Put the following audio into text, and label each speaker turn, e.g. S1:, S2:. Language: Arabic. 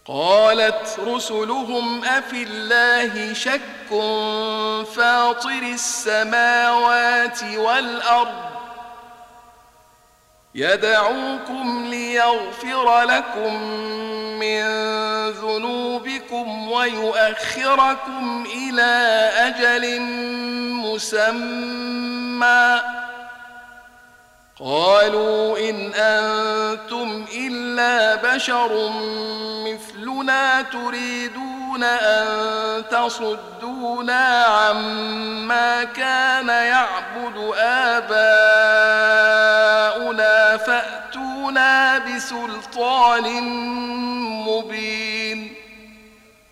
S1: قالت رسلهم أفي الله شك فاطر السماوات والأرض يدعوكم ليغفر لكم من ذنوبكم ويؤخركم إلى أجل مسمى قالوا إن أنتم إلا بشر مثلنا تريدون أن تصدونا عما كان يعبد آباؤنا فأتونا بسلطان مبين.